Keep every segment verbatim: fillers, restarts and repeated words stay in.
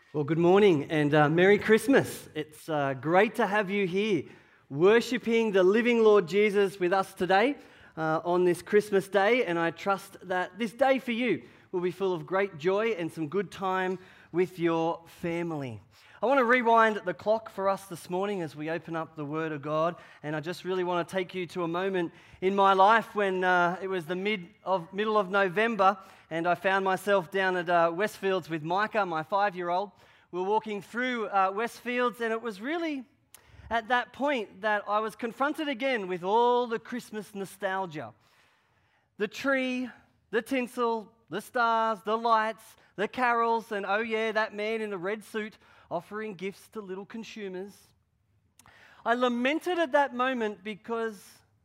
Well, good morning and uh, Merry Christmas. It's uh, great to have you here worshipping the living Lord Jesus with us today uh, on this Christmas day, and I trust that this day for you will be full of great joy and some good time with your family. I want to rewind the clock for us this morning as we open up the Word of God, and I just really want to take you to a moment in my life when uh, it was the mid of middle of November, and I found myself down at uh, Westfields with Micah, my five-year-old. We were walking through uh, Westfields, and it was really at that point that I was confronted again with all the Christmas nostalgia. The tree, the tinsel, the stars, the lights, the carols, and oh yeah, that man in the red suit offering gifts to little consumers. I lamented at that moment because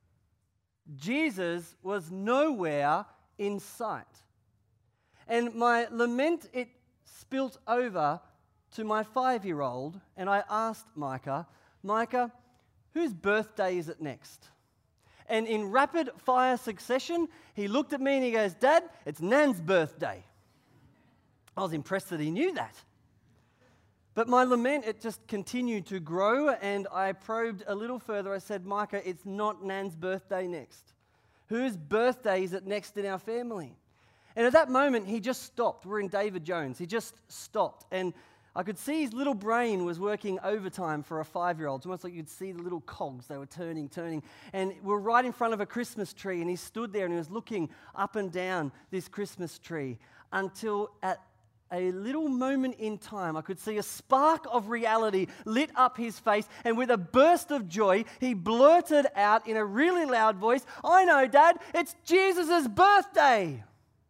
Jesus was nowhere in sight. And my lament, it spilt over to my five-year-old, and I asked Micah, Micah, whose birthday is it next? And in rapid-fire succession, he looked at me and he goes, Dad, it's Nan's birthday. I was impressed that he knew that. But my lament, it just continued to grow, and I probed a little further. I said, Micah, it's not Nan's birthday next. Whose birthday is it next in our family? And at that moment, he just stopped. We're in David Jones. He just stopped, and I could see his little brain was working overtime for a five-year-old. It's almost like you'd see the little cogs. They were turning, turning. And we're right in front of a Christmas tree, and he stood there and he was looking up and down this Christmas tree until at a little moment in time, I could see a spark of reality lit up his face, and with a burst of joy, he blurted out in a really loud voice, I know, Dad, it's Jesus' birthday.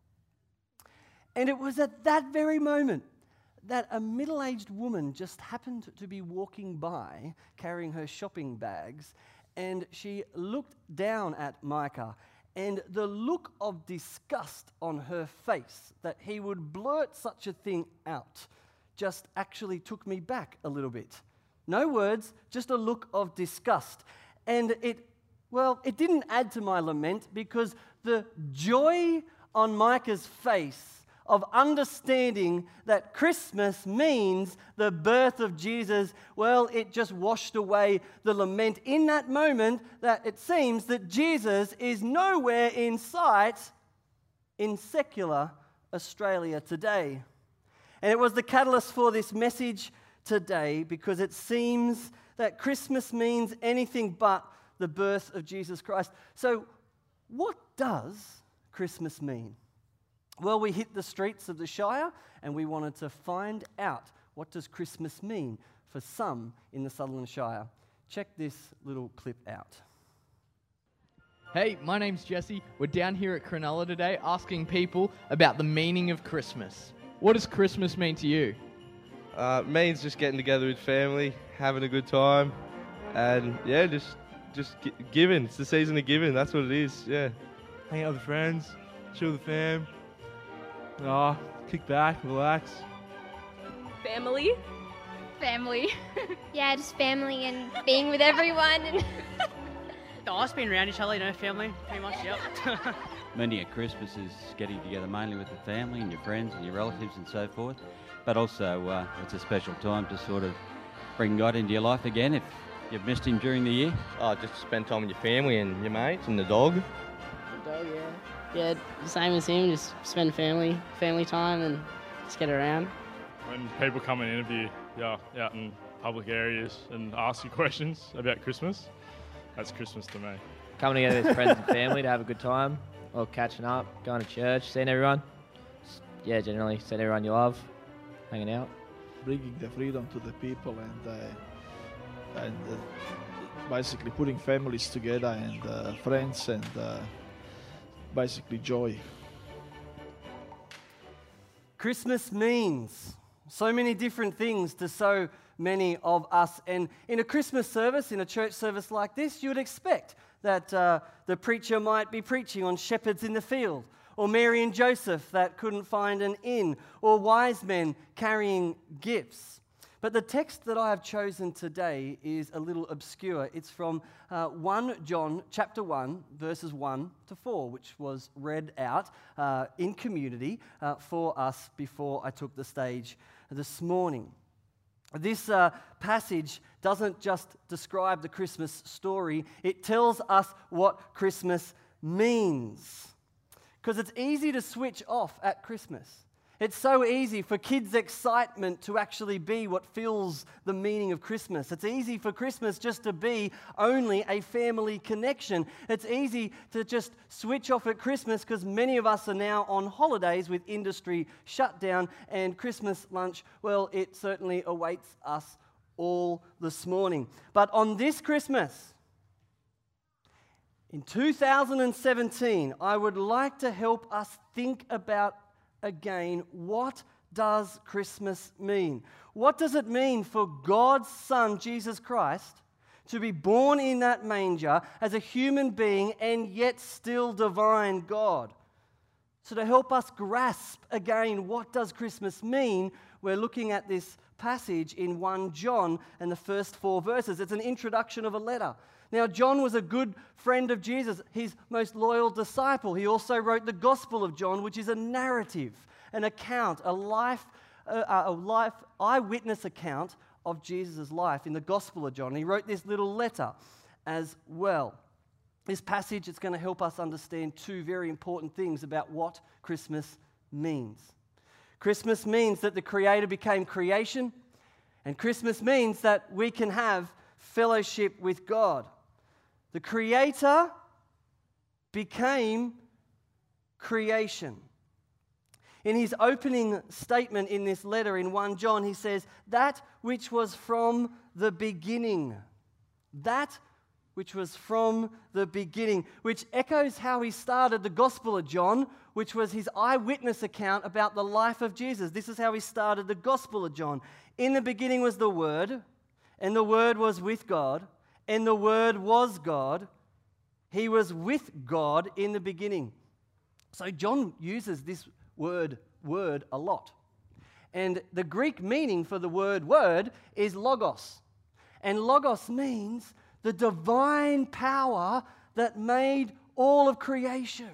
And it was at that very moment that a middle-aged woman just happened to be walking by carrying her shopping bags, and she looked down at Micah, and the look of disgust on her face that he would blurt such a thing out just actually took me back a little bit. No words, just a look of disgust. And it, well, it didn't add to my lament, because the joy on Micah's face of understanding that Christmas means the birth of Jesus, well, it just washed away the lament in that moment that it seems that Jesus is nowhere in sight in secular Australia today. And it was the catalyst for this message today, because it seems that Christmas means anything but the birth of Jesus Christ. So what does Christmas mean? Well, we hit the streets of the Shire and we wanted to find out, what does Christmas mean for some in the Sutherland Shire? Check this little clip out. Hey, my name's Jesse. We're down here at Cronulla today asking people about the meaning of Christmas. What does Christmas mean to you? Uh, it means just getting together with family, having a good time, and yeah, just just gi- giving. It's the season of giving, that's what it is, yeah. Hang out with friends, chill with the fam. Oh, kick back, relax. Family. Family. Yeah, just family and being with everyone. And Oh, us being around each other, you know, family, pretty much, yep. Meaning at Christmas is getting together mainly with the family and your friends and your relatives and so forth. But also, uh, it's a special time to sort of bring God into your life again if you've missed him during the year. Oh, just spend time with your family and your mates and the dog. The dog, yeah. Yeah, same as him, just spend family, family time and just get around. When people come and interview you out in public areas and ask you questions about Christmas, that's Christmas to me. Coming together with friends and family to have a good time, or catching up, going to church, seeing everyone. Yeah, generally seeing everyone you love, hanging out. Bringing the freedom to the people and uh, and uh, basically putting families together and uh, friends and uh, basically joy. Christmas means so many different things to so many of us. And in a Christmas service, in a church service like this, you would expect that uh, the preacher might be preaching on shepherds in the field, or Mary and Joseph that couldn't find an inn, or wise men carrying gifts. But the text that I have chosen today is a little obscure. It's from uh, First John chapter one, verses one to four, which was read out uh, in community uh, for us before I took the stage this morning. This uh, passage doesn't just describe the Christmas story, it tells us what Christmas means. Because it's easy to switch off at Christmas. It's so easy for kids' excitement to actually be what fills the meaning of Christmas. It's easy for Christmas just to be only a family connection. It's easy to just switch off at Christmas because many of us are now on holidays with industry shut down, and Christmas lunch, well, it certainly awaits us all this morning. But on this Christmas, in two thousand seventeen, I would like to help us think about again, what does Christmas mean? What does it mean for God's Son, Jesus Christ, to be born in that manger as a human being and yet still divine God? So to help us grasp again what does Christmas mean, we're looking at this passage in First John and the first four verses. It's an introduction of a letter. Now, John was a good friend of Jesus, his most loyal disciple. He also wrote the Gospel of John, which is a narrative, an account, a life, a, a life eyewitness account of Jesus' life in the Gospel of John. He wrote this little letter as well. This passage is going to help us understand two very important things about what Christmas means. Christmas means that the Creator became creation, and Christmas means that we can have fellowship with God. The Creator became creation. In his opening statement in this letter in First John, he says, that which was from the beginning. That which was from the beginning, which echoes how he started the Gospel of John, which was his eyewitness account about the life of Jesus. This is how he started the Gospel of John. In the beginning was the Word, and the Word was with God, and the Word was God. He was with God in the beginning. So John uses this word, word, a lot. And the Greek meaning for the word word is logos. And logos means the divine power that made all of creation.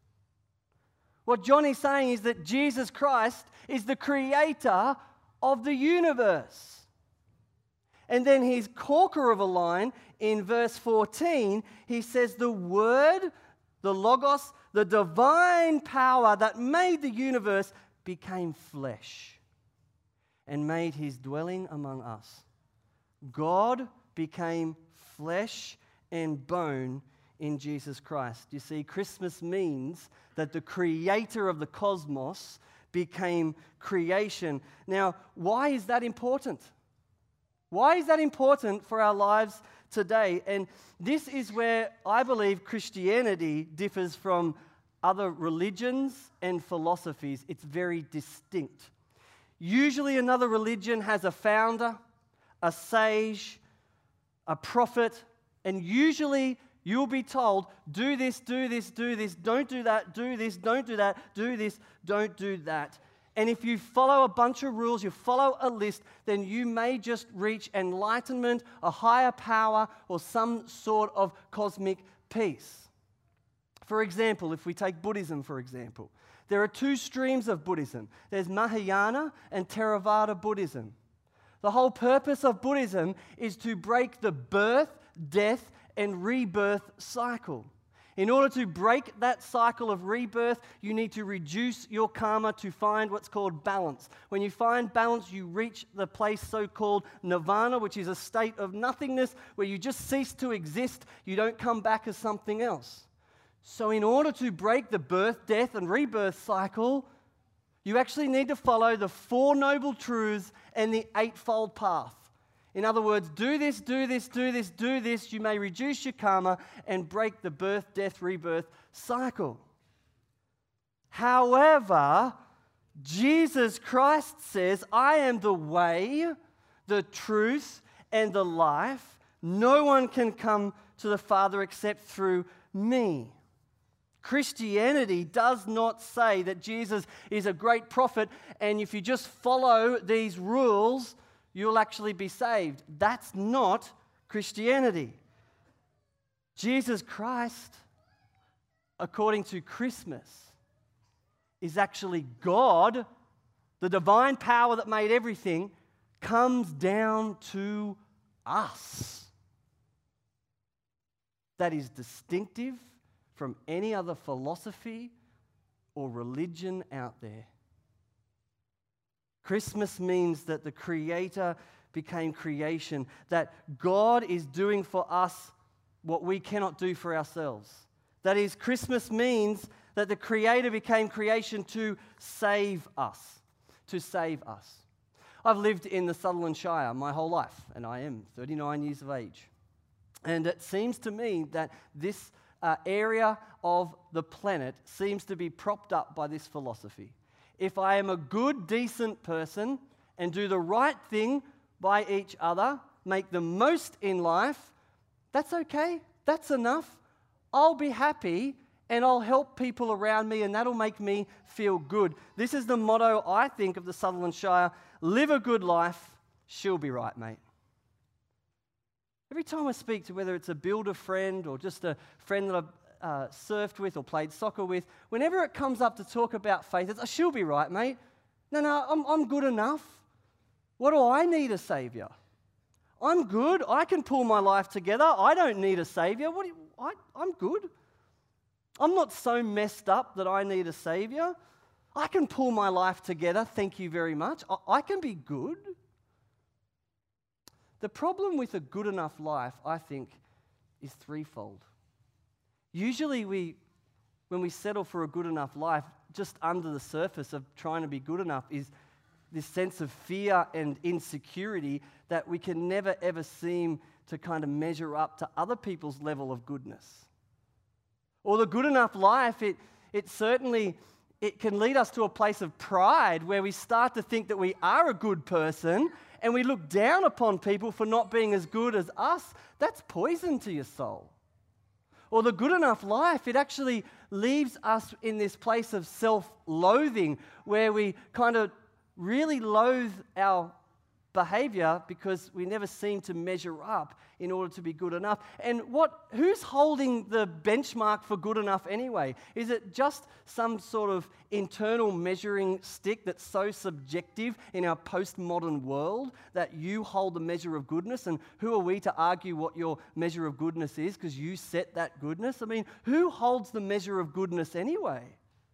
What John is saying is that Jesus Christ is the creator of the universe. And then his corker of a line in verse fourteen, he says the word, the logos, the divine power that made the universe became flesh and made his dwelling among us. God became flesh and bone in Jesus Christ. You see, Christmas means that the creator of the cosmos became creation. Now, why is that important? Why is that important for our lives today? And this is where I believe Christianity differs from other religions and philosophies. It's very distinct. Usually another religion has a founder, a sage, a prophet, and usually you'll be told, do this, do this, do this, don't do that, do this, don't do that, do this, don't do that. And if you follow a bunch of rules, you follow a list, then you may just reach enlightenment, a higher power, or some sort of cosmic peace. For example, if we take Buddhism, for example, there are two streams of Buddhism. There's Mahayana and Theravada Buddhism. The whole purpose of Buddhism is to break the birth, death, and rebirth cycle. In order to break that cycle of rebirth, you need to reduce your karma to find what's called balance. When you find balance, you reach the place so-called nirvana, which is a state of nothingness where you just cease to exist. You don't come back as something else. So in order to break the birth, death, and rebirth cycle, you actually need to follow the Four Noble Truths and the Eightfold Path. In other words, do this, do this, do this, do this. You may reduce your karma and break the birth, death, rebirth cycle. However, Jesus Christ says, I am the way, the truth, and the life. No one can come to the Father except through me. Christianity does not say that Jesus is a great prophet, and if you just follow these rules, you'll actually be saved. That's not Christianity. Jesus Christ, according to Christmas, is actually God, the divine power that made everything, comes down to us. That is distinctive from any other philosophy or religion out there. Christmas means that the Creator became creation, that God is doing for us what we cannot do for ourselves. That is, Christmas means that the Creator became creation to save us, to save us. I've lived in the Sutherland Shire my whole life, and I am thirty-nine years of age. And it seems to me that this uh, area of the planet seems to be propped up by this philosophy. If I am a good, decent person and do the right thing by each other, make the most in life, that's okay, that's enough. I'll be happy and I'll help people around me, and that'll make me feel good. This is the motto, I think, of the Sutherland Shire. Live a good life, she'll be right, mate. Every time I speak to, whether it's a builder friend or just a friend that I've uh, surfed with or played soccer with, whenever it comes up to talk about faith, it's, oh, she'll be right, mate. No, no, I'm, I'm good enough. What do I need a saviour? I'm good. I can pull my life together. I don't need a saviour. What do you, I, I'm good. I'm not so messed up that I need a saviour. I can pull my life together, thank you very much. I, I can be good. The problem with a good enough life, I think, is threefold. Usually we, when we settle for a good enough life, just under the surface of trying to be good enough is this sense of fear and insecurity that we can never ever seem to kind of measure up to other people's level of goodness. Or the good enough life, it, it certainly it can lead us to a place of pride where we start to think that we are a good person and we look down upon people for not being as good as us. That's poison to your soul. Or the good enough life, it actually leaves us in this place of self-loathing where we kind of really loathe our behavior because we never seem to measure up in order to be good enough. And what? Who's holding the benchmark for good enough anyway? Is it just some sort of internal measuring stick that's so subjective in our postmodern world that you hold the measure of goodness? And who are we to argue what your measure of goodness is because you set that goodness? I mean, who holds the measure of goodness anyway?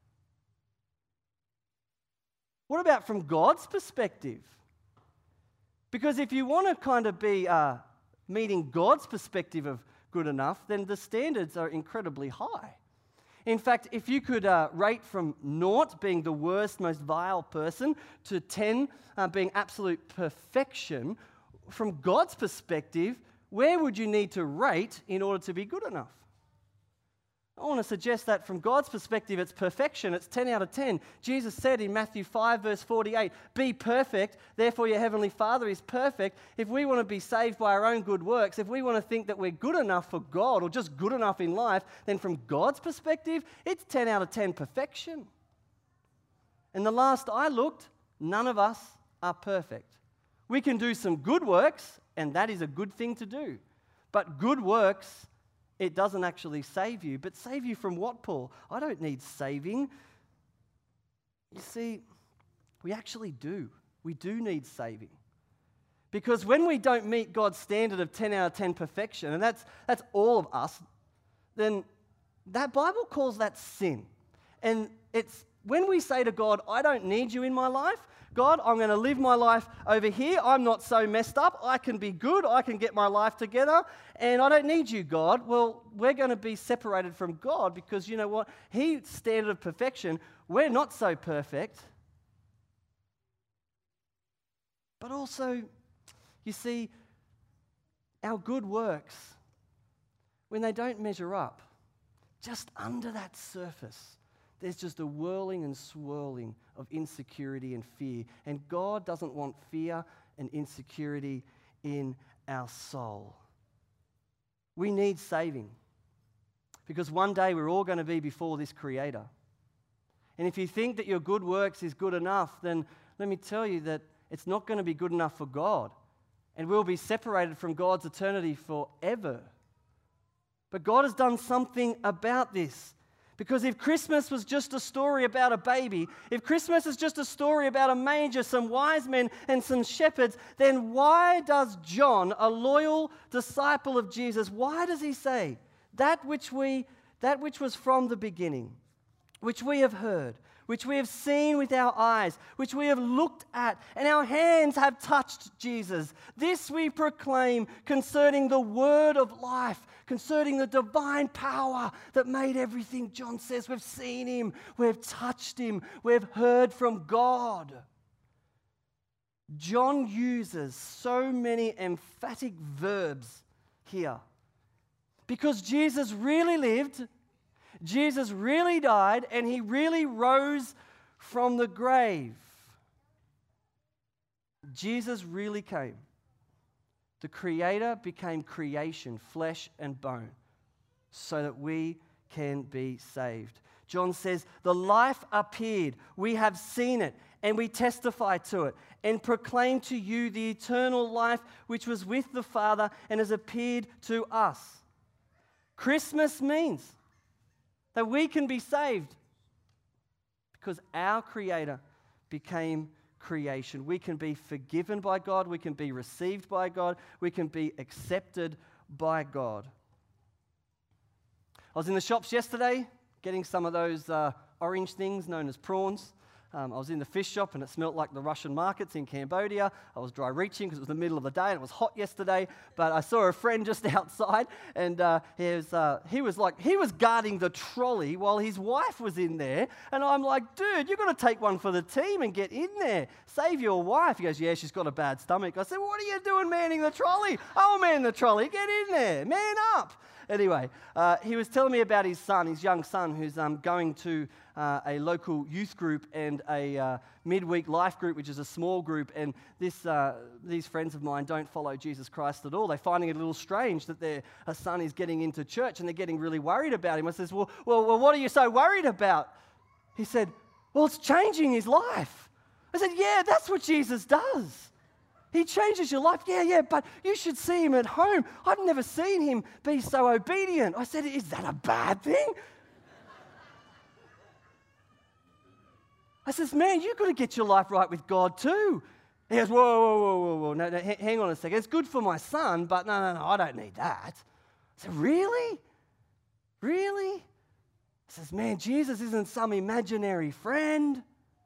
What about from God's perspective? Because if you want to kind of be uh, meeting God's perspective of good enough, then the standards are incredibly high. In fact, if you could uh, rate from naught being the worst, most vile person to ten uh, being absolute perfection, from God's perspective, where would you need to rate in order to be good enough? I want to suggest that from God's perspective, it's perfection. It's ten out of ten. Jesus said in Matthew five, verse forty-eight, be perfect, therefore your heavenly Father is perfect. If we want to be saved by our own good works, if we want to think that we're good enough for God or just good enough in life, then from God's perspective, it's ten out of ten perfection. And the last I looked, none of us are perfect. We can do some good works, and that is a good thing to do. But good works, it doesn't actually save you. But save you from what, Paul? I don't need saving. You see, we actually do. We do need saving. Because when we don't meet God's standard of ten out of ten perfection, and that's, that's all of us, then that Bible calls that sin. And it's when we say to God, I don't need you in my life, God, I'm going to live my life over here. I'm not so messed up. I can be good. I can get my life together. And I don't need you, God. Well, we're going to be separated from God because you know what? His standard of perfection, we're not so perfect. But also, you see, our good works, when they don't measure up, just under that surface, there's just a whirling and swirling of insecurity and fear. And God doesn't want fear and insecurity in our soul. We need saving. Because one day we're all going to be before this Creator. And if you think that your good works is good enough, then let me tell you that it's not going to be good enough for God. And we'll be separated from God's eternity forever. But God has done something about this. Because if Christmas was just a story about a baby, if Christmas is just a story about a manger, some wise men and some shepherds, then why does John, a loyal disciple of Jesus, why does he say that which we, that which was from the beginning, which we have heard, which we have seen with our eyes, which we have looked at, and our hands have touched Jesus. This we proclaim concerning the word of life, concerning the divine power that made everything. John says we've seen him, we've touched him, we've heard from God. John uses so many emphatic verbs here because Jesus really lived, Jesus really died, and he really rose from the grave. Jesus really came. The Creator became creation, flesh and bone, so that we can be saved. John says, the life appeared. We have seen it, and we testify to it, and proclaim to you the eternal life which was with the Father and has appeared to us. Christmas means that we can be saved because our Creator became creation. We can be forgiven by God. We can be received by God. We can be accepted by God. I was in the shops yesterday getting some of those uh, orange things known as prawns. Um, I was in the fish shop and it smelt like the Russian markets in Cambodia. I was dry reaching because it was the middle of the day and it was hot yesterday. But I saw a friend just outside and uh, he, was, uh, he was like, he was guarding the trolley while his wife was in there. And I'm like, dude, you've got to take one for the team and get in there. Save your wife. He goes, yeah, she's got a bad stomach. I said, what are you doing manning the trolley? I'll man the trolley. Get in there. Man up. Anyway, uh, he was telling me about his son, his young son, who's um, going to uh, a local youth group and a uh, midweek life group, which is a small group. And this, uh, these friends of mine don't follow Jesus Christ at all. They're finding it a little strange that their a son is getting into church, and they're getting really worried about him. I says, well, well, well, what are you so worried about? He said, well, it's changing his life. I said, yeah, that's what Jesus does. He changes your life. Yeah, yeah, but you should see him at home. I've never seen him be so obedient. I said, is that a bad thing? I says, man, you've got to get your life right with God too. He goes, whoa, whoa, whoa, whoa, whoa. No, no, hang on a second. It's good for my son, but no, no, no, I don't need that. I said, really? Really? I says, man, Jesus isn't some imaginary friend.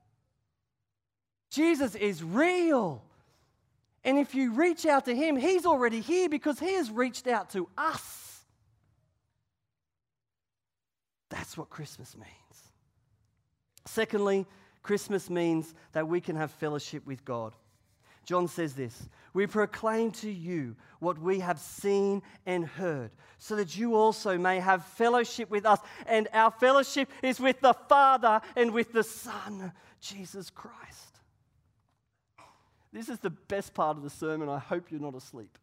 Jesus is real. And if you reach out to him, he's already here because he has reached out to us. That's what Christmas means. Secondly, Christmas means that we can have fellowship with God. John says this, we proclaim to you what we have seen and heard, so that you also may have fellowship with us. And our fellowship is with the Father and with the Son, Jesus Christ. This is the best part of the sermon. I hope you're not asleep.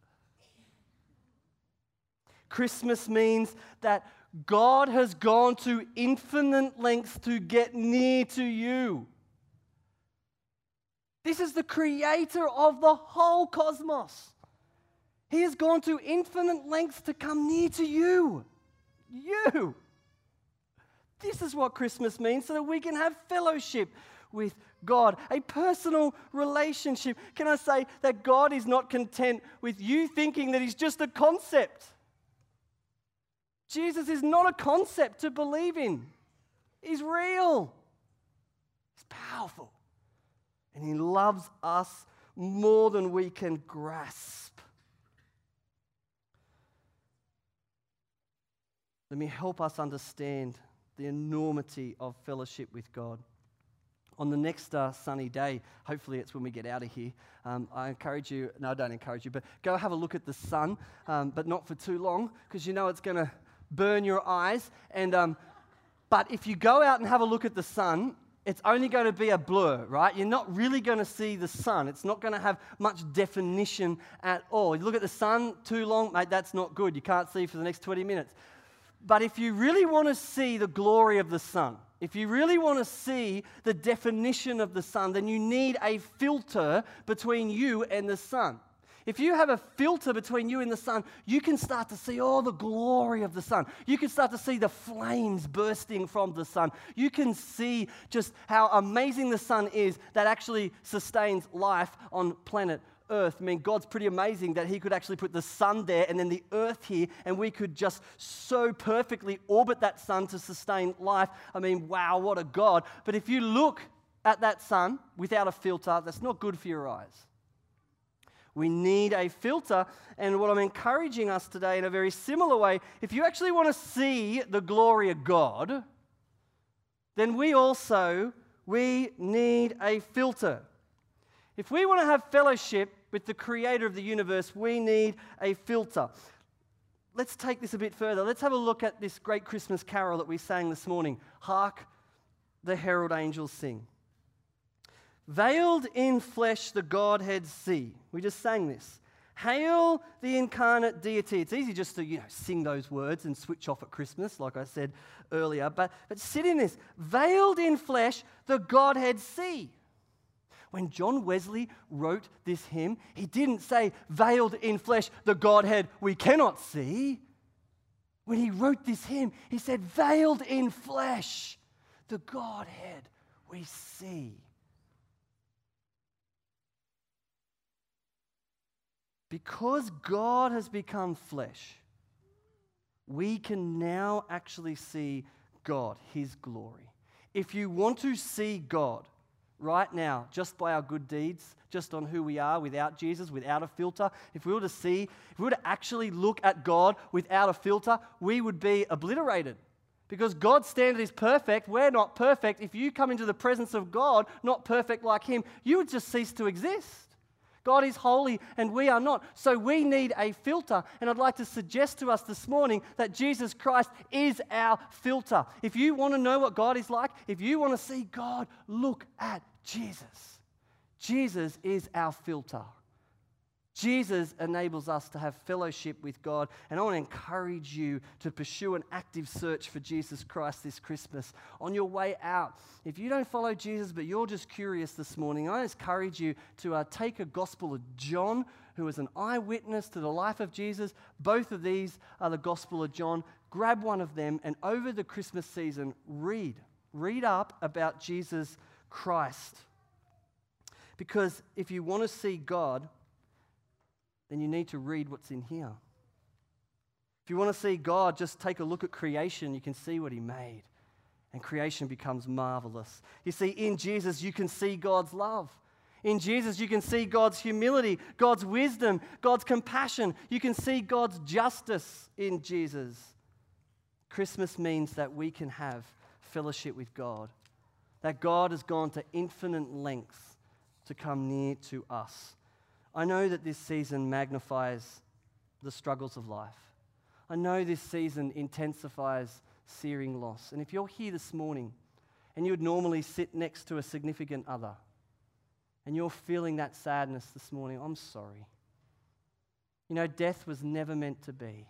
Christmas means that God has gone to infinite lengths to get near to you. This is the creator of the whole cosmos. He has gone to infinite lengths to come near to you. You. This is what Christmas means, so that we can have fellowship with God, a personal relationship. Can I say that God is not content with you thinking that he's just a concept? Jesus is not a concept to believe in. He's real. He's powerful. And he loves us more than we can grasp. Let me help us understand the enormity of fellowship with God. On the next uh, sunny day, hopefully it's when we get out of here, um, I encourage you, no, I don't encourage you, but go have a look at the sun, um, but not for too long, because you know it's going to burn your eyes. And um, But if you go out and have a look at the sun, it's only going to be a blur, right? You're not really going to see the sun. It's not going to have much definition at all. You look at the sun too long, mate, that's not good. You can't see for the next twenty minutes. But if you really want to see the glory of the sun, if you really want to see the definition of the sun, then you need a filter between you and the sun. If you have a filter between you and the sun, you can start to see all the glory of the sun. You can start to see the flames bursting from the sun. You can see just how amazing the sun is that actually sustains life on planet Earth. I mean, God's pretty amazing that he could actually put the sun there and then the earth here, and we could just so perfectly orbit that sun to sustain life. I mean, wow, what a God. But if you look at that sun without a filter, that's not good for your eyes. We need a filter, and what I'm encouraging us today in a very similar way, if you actually want to see the glory of God, then we also, we need a filter. If we want to have fellowship with the creator of the universe, we need a filter. Let's take this a bit further. Let's have a look at this great Christmas carol that we sang this morning. Hark, the herald angels sing. Veiled in flesh the Godhead see. We just sang this. Hail the incarnate deity. It's easy just to, you know, sing those words and switch off at Christmas, like I said earlier. But, but sit in this. Veiled in flesh the Godhead see. When John Wesley wrote this hymn, he didn't say, veiled in flesh the Godhead we cannot see. When he wrote this hymn, he said, veiled in flesh the Godhead we see. Because God has become flesh, we can now actually see God, his glory. If you want to see God right now, just by our good deeds, just on who we are, without Jesus, without a filter, if we were to see, if we were to actually look at God without a filter, we would be obliterated. Because God's standard is perfect, we're not perfect. If you come into the presence of God, not perfect like him, you would just cease to exist. God is holy and we are not. So we need a filter. And I'd like to suggest to us this morning that Jesus Christ is our filter. If you want to know what God is like, if you want to see God, look at Jesus. Jesus is our filter. Jesus enables us to have fellowship with God, and I want to encourage you to pursue an active search for Jesus Christ this Christmas. On your way out, if you don't follow Jesus but you're just curious this morning, I encourage you to uh, take a Gospel of John, who is an eyewitness to the life of Jesus. Both of these are the Gospel of John. Grab one of them, and over the Christmas season, read. Read up about Jesus Christ. Because if you want to see God, then you need to read what's in here. If you want to see God, just take a look at creation. You can see what he made. And creation becomes marvelous. You see, in Jesus, you can see God's love. In Jesus, you can see God's humility, God's wisdom, God's compassion. You can see God's justice in Jesus. Christmas means that we can have fellowship with God. That God has gone to infinite lengths to come near to us. I know that this season magnifies the struggles of life. I know this season intensifies searing loss. And if you're here this morning and you would normally sit next to a significant other and you're feeling that sadness this morning, I'm sorry. You know, death was never meant to be.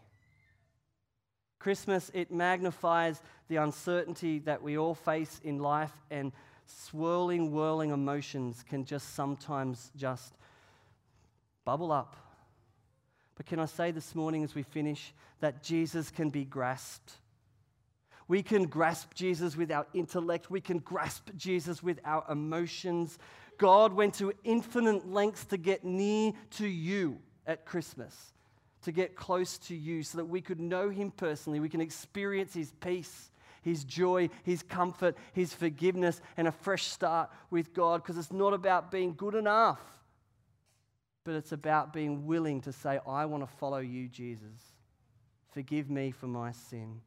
Christmas, it magnifies the uncertainty that we all face in life, and swirling, whirling emotions can just sometimes just bubble up. But can I say this morning as we finish that Jesus can be grasped? We can grasp Jesus with our intellect. We can grasp Jesus with our emotions. God went to infinite lengths to get near to you at Christmas, to get close to you so that we could know him personally. We can experience his peace, his joy, his comfort, his forgiveness, and a fresh start with God, because it's not about being good enough, but it's about being willing to say, I want to follow you, Jesus. Forgive me for my sin.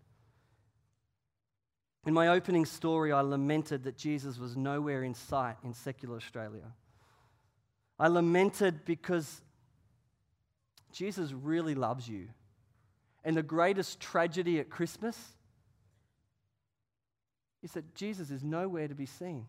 In my opening story, I lamented that Jesus was nowhere in sight in secular Australia. I lamented because Jesus really loves you. And the greatest tragedy at Christmas is that Jesus is nowhere to be seen.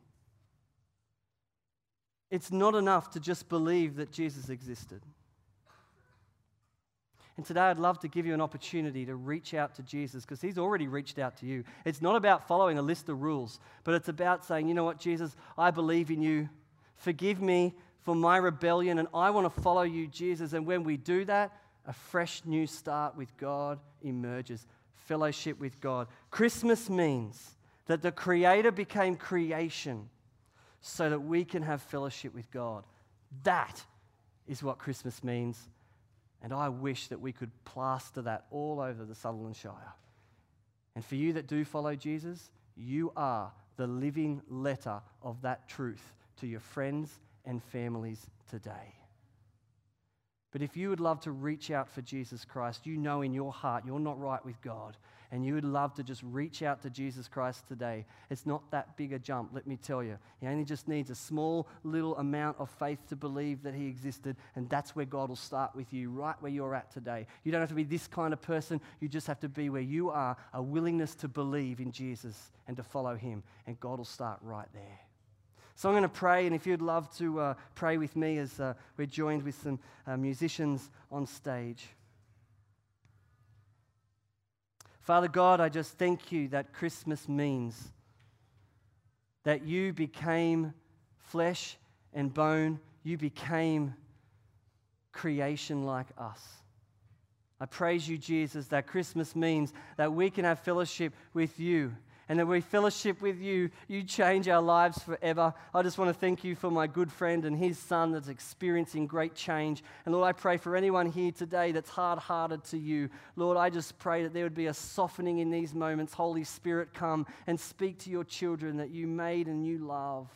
It's not enough to just believe that Jesus existed. And today I'd love to give you an opportunity to reach out to Jesus because he's already reached out to you. It's not about following a list of rules, but it's about saying, you know what, Jesus, I believe in you. Forgive me for my rebellion, and I want to follow you, Jesus. And when we do that, a fresh new start with God emerges. Fellowship with God. Christmas means that the Creator became creation so that we can have fellowship with God. That is what Christmas means. And I wish that we could plaster that all over the Sutherland Shire. And for you that do follow Jesus, you are the living letter of that truth to your friends and families today. But if you would love to reach out for Jesus Christ, you know in your heart you're not right with God, and you would love to just reach out to Jesus Christ today, it's not that big a jump, let me tell you. He only just needs a small little amount of faith to believe that he existed, and that's where God will start with you, right where you're at today. You don't have to be this kind of person, you just have to be where you are, a willingness to believe in Jesus and to follow him, and God will start right there. So I'm going to pray, and if you'd love to uh, pray with me as uh, we're joined with some uh, musicians on stage. Father God, I just thank you that Christmas means that you became flesh and bone, you became creation like us. I praise you, Jesus, that Christmas means that we can have fellowship with you. And that we fellowship with you, you change our lives forever. I just want to thank you for my good friend and his son that's experiencing great change. And Lord, I pray for anyone here today that's hard-hearted to you. Lord, I just pray that there would be a softening in these moments. Holy Spirit, come and speak to your children that you made and you love.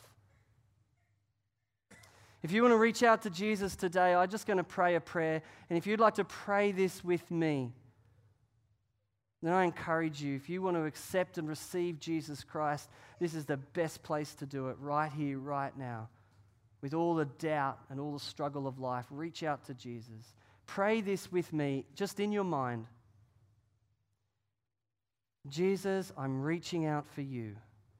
If you want to reach out to Jesus today, I'm just going to pray a prayer. And if you'd like to pray this with me, then I encourage you, if you want to accept and receive Jesus Christ, this is the best place to do it, right here, right now. With all the doubt and all the struggle of life, reach out to Jesus. Pray this with me, just in your mind. Jesus, I'm reaching out for you.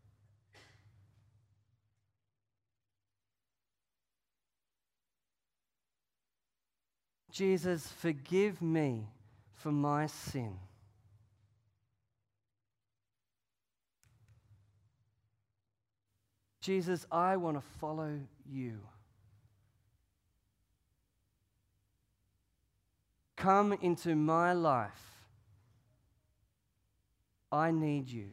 Jesus, forgive me for my sin. Jesus, I want to follow you. Come into my life. I need you.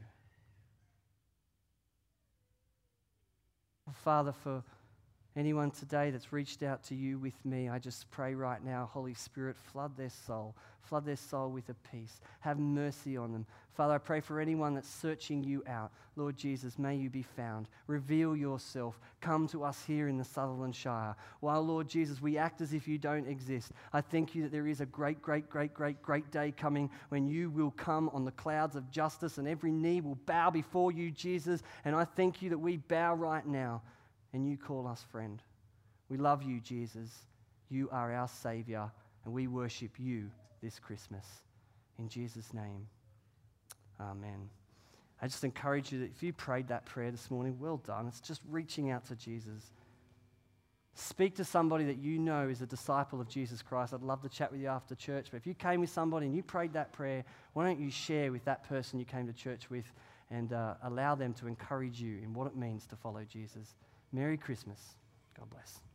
Father, for anyone today that's reached out to you with me, I just pray right now, Holy Spirit, flood their soul. Flood their soul with a peace. Have mercy on them. Father, I pray for anyone that's searching you out. Lord Jesus, may you be found. Reveal yourself. Come to us here in the Sutherland Shire. While, Lord Jesus, we act as if you don't exist, I thank you that there is a great, great, great, great, great day coming when you will come on the clouds of justice and every knee will bow before you, Jesus. And I thank you that we bow right now and you call us friend. We love you, Jesus. You are our Savior and we worship you this Christmas. In Jesus' name, amen. I just encourage you that if you prayed that prayer this morning, well done. It's just reaching out to Jesus. Speak to somebody that you know is a disciple of Jesus Christ. I'd love to chat with you after church, but if you came with somebody and you prayed that prayer, why don't you share with that person you came to church with and uh, allow them to encourage you in what it means to follow Jesus. Merry Christmas. God bless.